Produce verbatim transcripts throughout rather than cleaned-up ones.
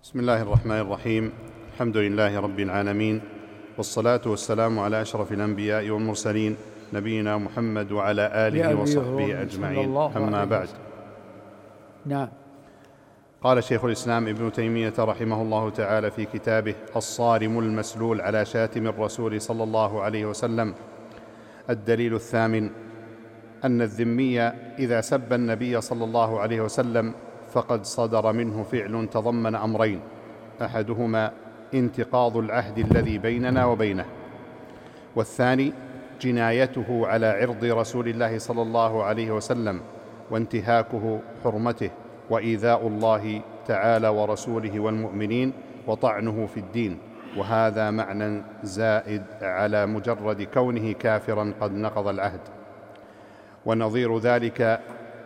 بسم الله الرحمن الرحيم. الحمد لله رب العالمين، والصلاة والسلام على أشرف الأنبياء والمرسلين نبينا محمد وعلى آله وصحبه أجمعين، أما بعد. نعم. قال شيخ الإسلام ابن تيمية رحمه الله تعالى في كتابه الصارم المسلول على شاتم الرسول صلى الله عليه وسلم: الدليل الثامن أن الذمي إذا سب النبي صلى الله عليه وسلم فقد صدر منه فعل تضمن أمرين: أحدهما انتقاض العهد الذي بيننا وبينه، والثاني جنايته على عرض رسول الله صلى الله عليه وسلم وانتهاكه حرمته وإيذاء الله تعالى ورسوله والمؤمنين وطعنه في الدين، وهذا معنى زائد على مجرد كونه كافرا قد نقض العهد. ونظير ذلك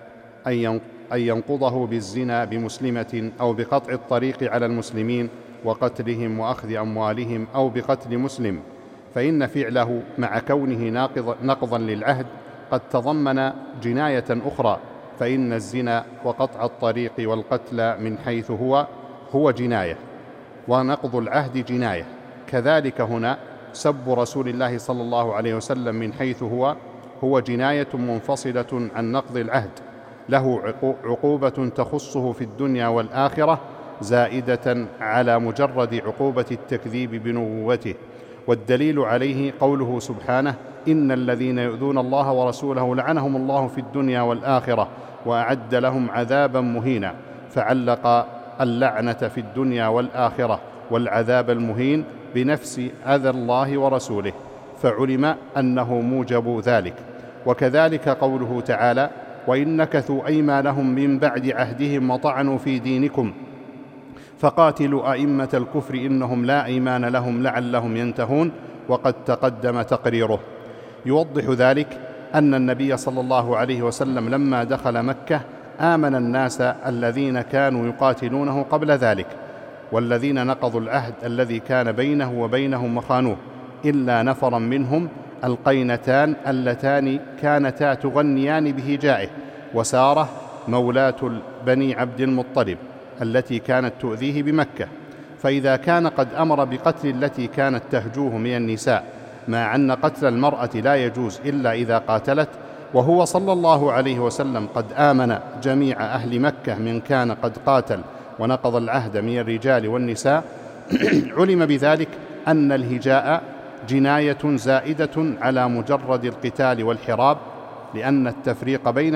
أن ينقضه بالزنا بمسلمة أو بقطع الطريق على المسلمين وقتلهم وأخذ أموالهم أو بقتل مسلم، فإن فعله مع كونه نقضا للعهد قد تضمن جناية أخرى، فإن الزنا وقطع الطريق والقتل من حيث هو هو جناية، ونقض العهد جناية. كذلك هنا سب رسول الله صلى الله عليه وسلم من حيث هو هو جناية منفصلة عن نقض العهد، له عقوبة تخصه في الدنيا والآخرة زائدة على مجرد عقوبة التكذيب بنبوته. والدليل عليه قوله سبحانه: إن الذين يؤذون الله ورسوله لعنهم الله في الدنيا والآخرة وأعد لهم عذابا مهينا، فعلق اللعنة في الدنيا والآخرة والعذاب المهين بنفس أذى الله ورسوله، فعلم أنه موجب ذلك. وكذلك قوله تعالى: وإن نكثوا أيمانهم من بعد عهدهم وطعنوا في دينكم فقاتلوا أئمة الكفر إنهم لا أيمان لهم لعلهم ينتهون، وقد تقدم تقريره. يوضح ذلك أن النبي صلى الله عليه وسلم لما دخل مكة آمن الناس الذين كانوا يقاتلونه قبل ذلك، والذين نقضوا العهد الذي كان بينه وبينهم وخانوه، إلا نفرا منهم القينتان اللتان كانتا تغنيان بهجائه، وسارة مولاة بني عبد المطلب التي كانت تؤذيه بمكة. فإذا كان قد أمر بقتل التي كانت تهجوه من النساء، مع أن قتل المرأة لا يجوز إلا إذا قاتلت، وهو صلى الله عليه وسلم قد آمن جميع أهل مكة من كان قد قاتل ونقض العهد من الرجال والنساء، علم بذلك أن الهجاء جناية زائدة على مجرد القتال والحراب، لأن التفريق بين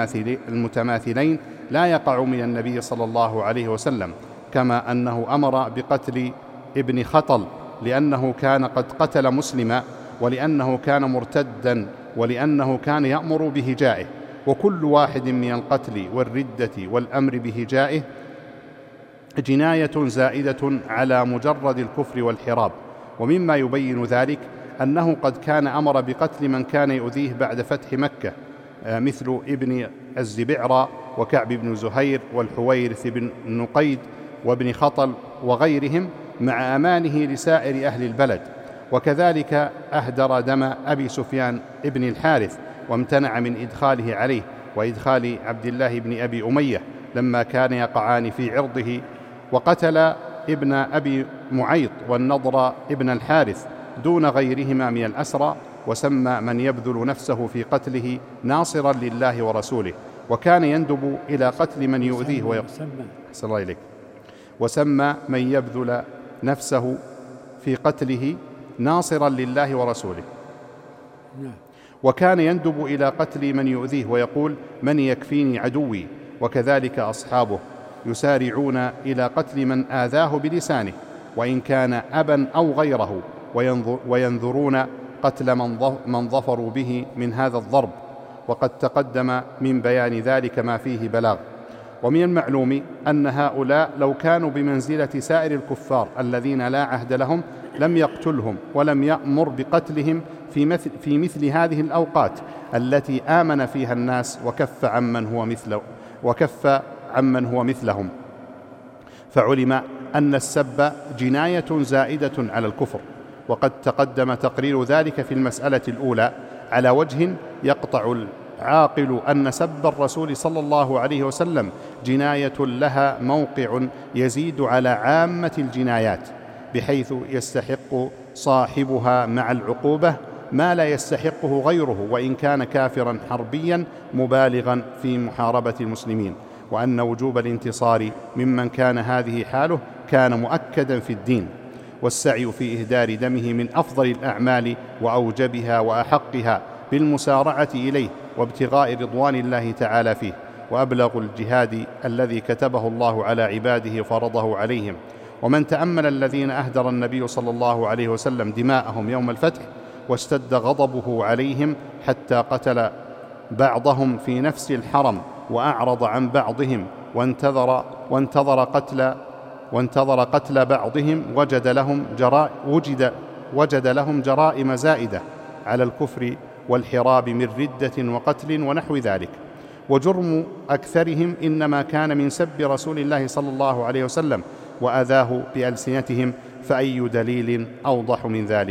المتماثلين لا يقع من النبي صلى الله عليه وسلم، كما أنه أمر بقتل ابن خطل لأنه كان قد قتل مسلما، ولأنه كان مرتدا، ولأنه كان يأمر بهجائه. وكل واحد من القتل والردة والأمر بهجائه جناية زائدة على مجرد الكفر والحراب. ومما يبين ذلك أنه قد كان أمر بقتل من كان يؤذيه بعد فتح مكة، مثل ابن الزبعرى وكعب بن زهير والحويرث بن نقيد وابن خطل وغيرهم، مع أمانه لسائر أهل البلد. وكذلك أهدر دم أبي سفيان ابن الحارث وامتنع من إدخاله عليه وإدخال عبد الله بن أبي أمية لما كان يقعان في عرضه، وقتل ابن أبي معيط والنضر ابن الحارث دون غيرهما من الأسرى، وسمى من يبذل نفسه في قتله ناصرا لله ورسوله، وكان يندب إلى قتل من يؤذيه ويقتل الله إليك وسمى من يبذل نفسه في قتله ناصرا لله ورسوله، وكان يندب إلى قتل من يؤذيه ويقول: من يكفيني عدوي. وكذلك أصحابه يسارعون إلى قتل من آذاه بلسانه وإن كان أبا أو غيره، وينذرون قتل من ظفروا به من هذا الضرب، وقد تقدم من بيان ذلك ما فيه بلاغ. ومن المعلوم أن هؤلاء لو كانوا بمنزلة سائر الكفار الذين لا عهد لهم لم يقتلهم ولم يأمر بقتلهم في مثل, في مثل هذه الأوقات التي آمن فيها الناس وكف عمن هو مثله وكف عمن هو مثلهم. فعلم أن السب جناية زائدة على الكفر، وقد تقدم تقرير ذلك في المسألة الأولى على وجه يقطع عاقل أن سب الرسول صلى الله عليه وسلم جناية لها موقع يزيد على عامة الجنايات، بحيث يستحق صاحبها مع العقوبة ما لا يستحقه غيره وإن كان كافرا حربيا مبالغا في محاربة المسلمين، وأن وجوب الانتصار ممن كان هذه حاله كان مؤكدا في الدين، والسعي في إهدار دمه من أفضل الأعمال وأوجبها وأحقها بالمسارعة إليه وابتغاء رضوان الله تعالى فيه، وأبلغ الجهاد الذي كتبه الله على عباده فرضه عليهم. ومن تأمل الذين أهدر النبي صلى الله عليه وسلم دماءهم يوم الفتح واشتد غضبه عليهم حتى قتل بعضهم في نفس الحرم وأعرض عن بعضهم وانتظر, وانتظر قتل وانتظر قتل بعضهم وجد لهم, جرا وجد وجد لهم جرائم زائدة على الكفر والحراب من ردة وقتل ونحو ذلك. وجرم أكثرهم إنما كان من سب رسول الله صلى الله عليه وسلم وأذاه بألسنتهم، فأي دليل أوضح من ذلك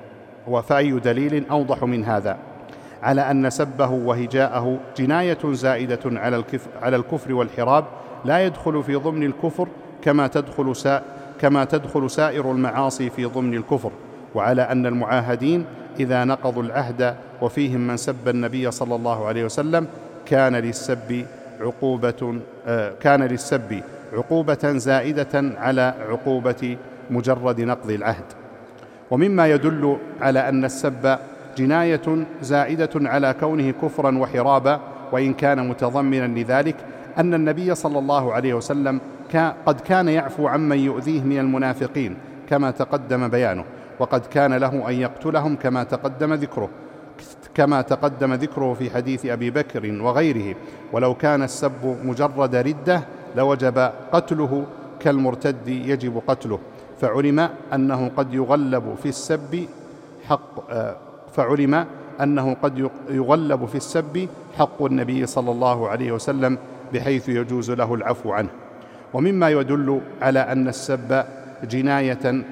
وفأي دليل أوضح من هذا على أن سبه وهجاءه جناية زائدة على الكفر والحراب لا يدخل في ضمن الكفر كما تدخل, سا كما تدخل سائر المعاصي في ضمن الكفر، وعلى أن المعاهدين إذا نقضوا العهد وفيهم من سب النبي صلى الله عليه وسلم كان للسب عقوبة آه كان للسب عقوبة زائدة على عقوبة مجرد نقض العهد. ومما يدل على أن السب جناية زائدة على كونه كفرا وحرابا وإن كان متضمنا لذلك أن النبي صلى الله عليه وسلم قد كان يعفو عمن يؤذيه من المنافقين كما تقدم بيانه، وقد كان له أن يقتلهم كما تقدم ذكره كما تقدم ذكره في حديث أبي بكر وغيره، ولو كان السب مجرد ردة لوجب قتله كالمرتد يجب قتله، فعلم أنه قد يغلب في السب حق فعلم أنه قد يغلب في السب حق النبي صلى الله عليه وسلم بحيث يجوز له العفو عنه. ومما يدل على أن السب جناية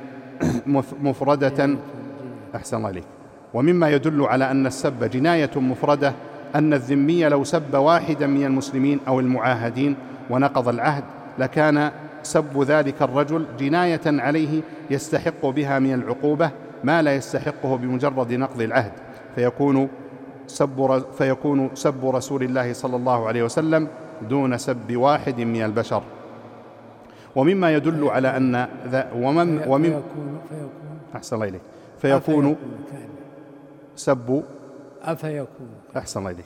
مفردة أحسن الله عليك ومما يدل على أن السب جناية مفردة أن الذمي لو سب واحدا من المسلمين أو المعاهدين ونقض العهد لكان سب ذلك الرجل جناية عليه يستحق بها من العقوبة ما لا يستحقه بمجرد نقض العهد، فيكون سب, فيكون سب رسول الله صلى الله عليه وسلم دون سب واحد من البشر. ومما يدل على أن ذا ومن ومن فيكون فيكون أحسن الله إليك فيكون سب أفيكون أحسن الله إليك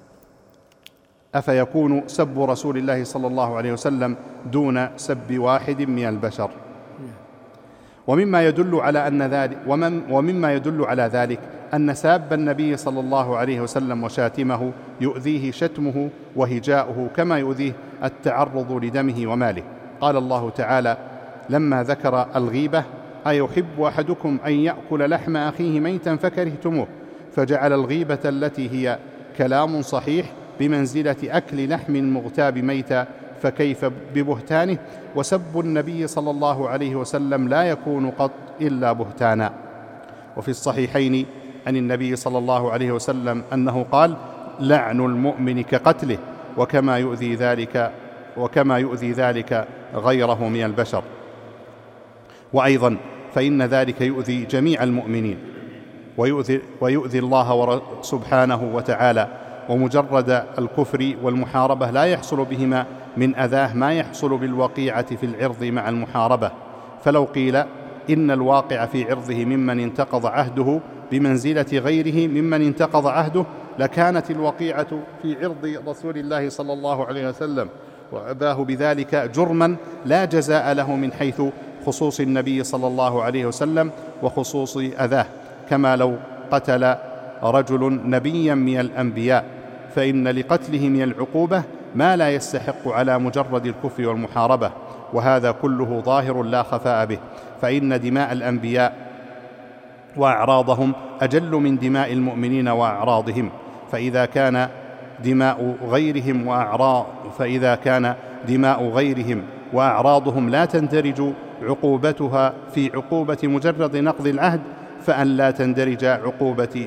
أفيكون سب رسول الله صلى الله عليه وسلم دون سب واحد من البشر. ومما يدل على أن ذلك ومن ومما يدل على ذلك أن ساب النبي صلى الله عليه وسلم وشاتمه يؤذيه شتمه وهجاؤه كما يؤذيه التعرض لدمه وماله. قال الله تعالى لما ذكر الغيبة أيحب أحدكم أن يأكل لحم أخيه ميتا فكرهتموه، فجعل الغيبة التي هي كلام صحيح بمنزلة أكل لحم المغتاب ميتا، فكيف ببهتانه؟ وسب النبي صلى الله عليه وسلم لا يكون قط إلا بهتانا. وفي الصحيحين عن النبي صلى الله عليه وسلم أنه قال لعن المؤمن كقتله، وكما يؤذي ذلك وكما يؤذي ذلك غيره من البشر. وأيضا فإن ذلك يؤذي جميع المؤمنين ويؤذي, ويؤذي الله سبحانه وتعالى، ومجرد الكفر والمحاربة لا يحصل بهما من أذاه ما يحصل بالوقيعة في العرض مع المحاربة. فلو قيل إن الواقع في عرضه ممن انتقض عهده بمنزلة غيره ممن انتقض عهده لكانت الوقيعة في عرض رسول الله صلى الله عليه وسلم وأباه بذلك جرما لا جزاء له من حيث خصوص النبي صلى الله عليه وسلم وخصوص أذاه، كما لو قتل رجل نبيا من الأنبياء فإن لقتله من العقوبة ما لا يستحق على مجرد الكفر والمحاربة، وهذا كله ظاهر لا خفاء به، فإن دماء الأنبياء وأعراضهم أجل من دماء المؤمنين وأعراضهم، فإذا كان دماء غيرهم وأعراض فإذا كان دماء غيرهم وأعراضهم لا تندرج عقوبتها في عقوبة مجرد نقض العهد، فأن لا تندرج عقوبة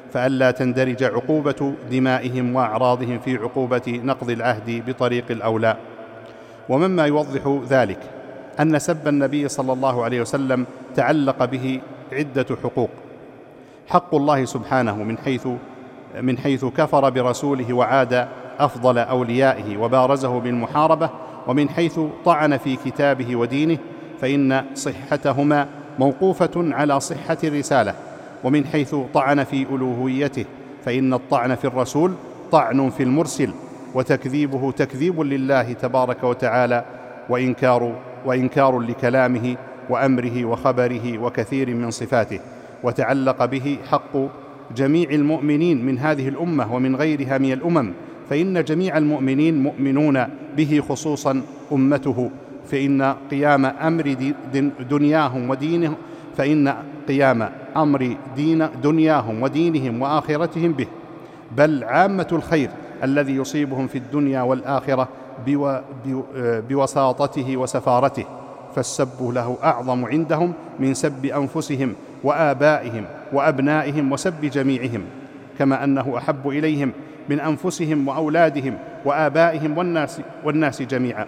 فألا تندرج عقوبة دمائهم وأعراضهم في عقوبة نقض العهد بطريق الأولى. ومما يوضح ذلك أن سب النبي صلى الله عليه وسلم تعلق به عدة حقوق: حق الله سبحانه من حيث من حيث كفر برسوله وعاد أفضل أوليائه وبارزه بالمحاربة، ومن حيث طعن في كتابه ودينه فإن صحتهما موقوفة على صحة الرسالة، ومن حيث طعن في ألوهيته فإن الطعن في الرسول طعن في المرسل، وتكذيبه تكذيب لله تبارك وتعالى وإنكار, وإنكار لكلامه وأمره وخبره وكثير من صفاته. وتعلق به حق جميع المؤمنين من هذه الأمة ومن غيرها من الأمم، فإن جميع المؤمنين مؤمنون به خصوصا أمته، فإن قيام أمر دنياهم ودينهم فإن قيام أمر دين دنياهم ودينهم وآخرتهم به، بل عامة الخير الذي يصيبهم في الدنيا والآخرة بوساطته وسفارته، فالسب له أعظم عندهم من سب أنفسهم وآبائهم وأبنائهم وسب جميعهم، كما أنه أحب إليهم من أنفسهم وأولادهم وآبائهم والناس, والناس جميعا.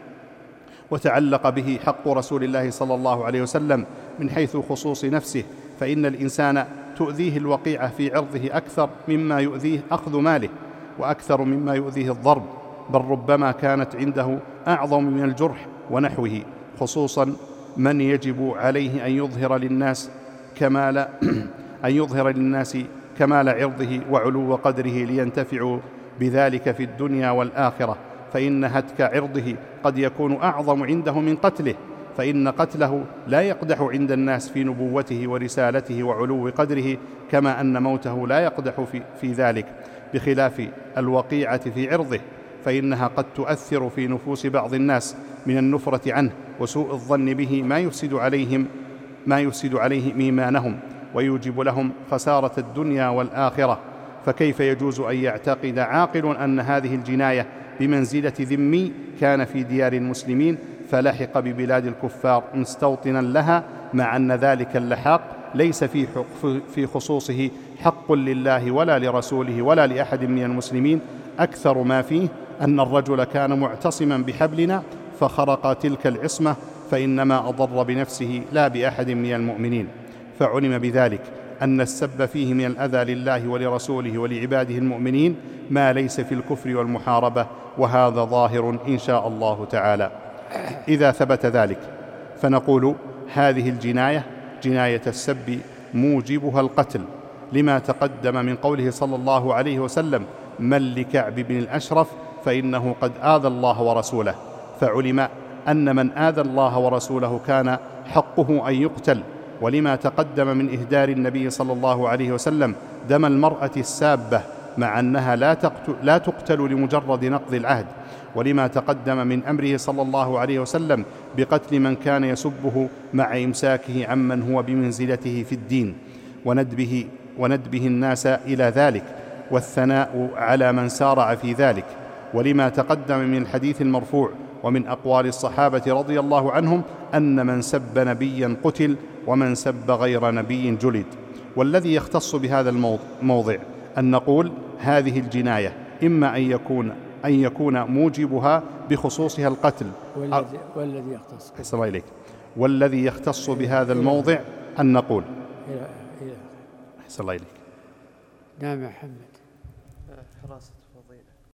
وتعلق به حق رسول الله صلى الله عليه وسلم من حيث خصوص نفسه، فإن الإنسان تؤذيه الوقيعة في عرضه أكثر مما يؤذيه أخذ ماله، وأكثر مما يؤذيه الضرب، بل ربما كانت عنده أعظم من الجرح ونحوه، خصوصا من يجب عليه أن يظهر للناس كمال أن يظهر للناس كمال عرضه وعلو قدره لينتفعوا بذلك في الدنيا والآخرة، فإن هتك عرضه قد يكون أعظم عنده من قتله، فإن قتله لا يقدح عند الناس في نبوته ورسالته وعلو قدره، كما أن موته لا يقدح في, في ذلك، بخلاف الوقيعة في عرضه، فإنها قد تؤثر في نفوس بعض الناس من النفرة عنه وسوء الظن به ما يفسد عليهم ما يفسد عليهم إيمانهم ويوجب لهم خسارة الدنيا والآخرة. فكيف يجوز أن يعتقد عاقل أن هذه الجناية بمنزلة ذمي كان في ديار المسلمين فلحق ببلاد الكفار مستوطنا لها، مع أن ذلك اللحاق ليس في في خصوصه حق لله ولا لرسوله ولا لأحد من المسلمين، أكثر ما فيه أن الرجل كان معتصما بحبلنا فخرق تلك العصمة، فإنما أضر بنفسه لا بأحد من المؤمنين. فعلم بذلك أن السب فيه من الأذى لله ولرسوله ولعباده المؤمنين ما ليس في الكفر والمحاربة، وهذا ظاهر إن شاء الله تعالى. إذا ثبت ذلك فنقول هذه الجناية جناية السب موجبها القتل، لما تقدم من قوله صلى الله عليه وسلم: من لكعب بن الأشرف فإنه قد آذى الله ورسوله، فعلم أن من آذى الله ورسوله كان حقه أن يقتل، ولما تقدم من إهدار النبي صلى الله عليه وسلم دم المرأة السابة مع أنها لا تقتل, لا تقتل لمجرد نقض العهد، ولما تقدم من أمره صلى الله عليه وسلم بقتل من كان يسبه مع إمساكه عمن هو بمنزلته في الدين، وندبه, وندبه الناس إلى ذلك، والثناء على من سارع في ذلك، ولما تقدم من الحديث المرفوع ومن أقوال الصحابة رضي الله عنهم أن من سب نبيا قتل ومن سب غير نبي جلد. والذي يختص بهذا الموضع أن نقول هذه الجناية إما أن يكون أن يكون موجبها بخصوصها القتل، والذي, والذي يختص أحسن الله إليك والذي يختص بهذا الموضع أن نقول أحسن الله إليك. نعم يا محمد. حراسة